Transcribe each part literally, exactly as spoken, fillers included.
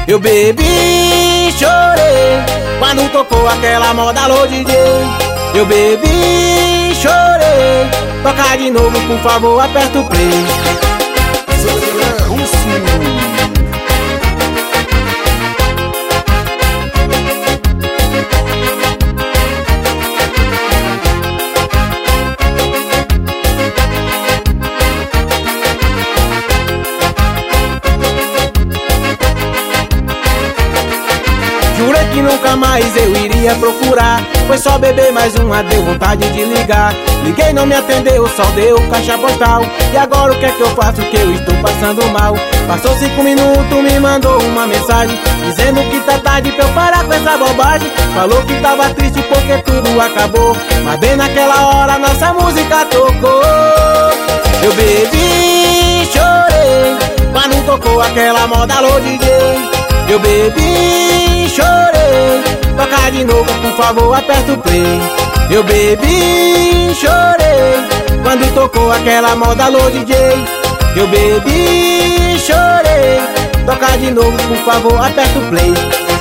Eu bebi, chorei quando tocou aquela moda, alô D J. Eu bebi, chorei, toca de novo, por favor, aperta o play. Jurei que nunca mais eu iria procurar, foi só beber mais uma, deu vontade de ligar. Liguei, não me atendeu, só deu caixa postal. E agora o que é que eu faço, que eu estou passando mal? Passou cinco minutos, me mandou uma mensagem dizendo que tá tarde pra eu parar com essa bobagem. Falou que tava triste porque tudo acabou, mas bem naquela hora nossa música tocou. Eu bebi, chorei quando tocou aquela moda, alô D J. Eu bebi, chorei, toca de novo, por favor, aperta o play. Eu bebi, chorei quando tocou aquela moda, alô D J. Eu bebi, chorei, toca de novo, por favor, aperta o play.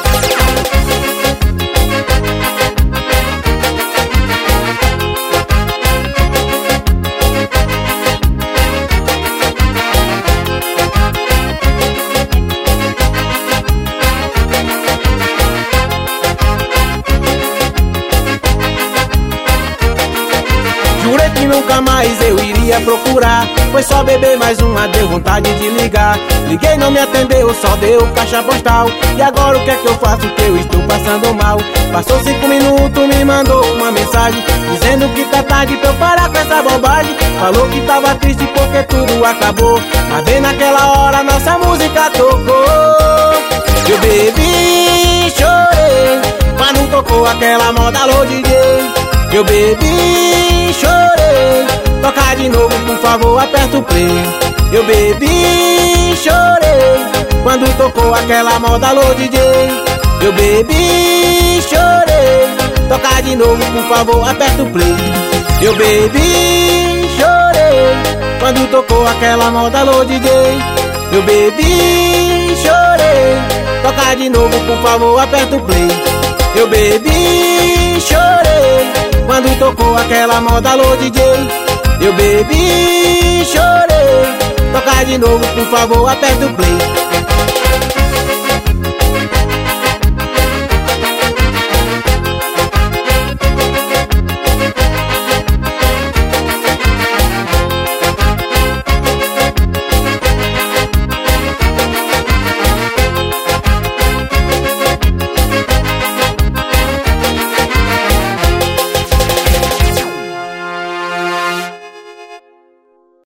Jurei que nunca mais eu iria procurar, foi só beber mais uma, deu vontade de ligar. Liguei, não me atendeu, só deu caixa postal. E agora o que é que eu faço, que eu estou passando mal? Passou cinco minutos, me mandou uma mensagem dizendo que tá tarde pra eu parar com essa bobagem. Falou que tava triste porque tudo acabou, mas bem naquela hora nossa música tocou. Eu bebi, chorei quando tocou aquela moda, alô D J. Eu bebi, chorei, toca de novo, por favor, aperta o play. Eu bebi, chorei quando tocou aquela moda, alô D J. Eu bebi, chorei, toca de novo, por favor, aperta o play. Eu bebi, chorei quando tocou aquela moda, alô D J. Eu bebi, chorei, toca de novo, por favor, aperta o play. Eu bebi, chorei quando tocou aquela moda, alô D J. Eu bebi, chorei, toca de novo, por favor, aperta o play.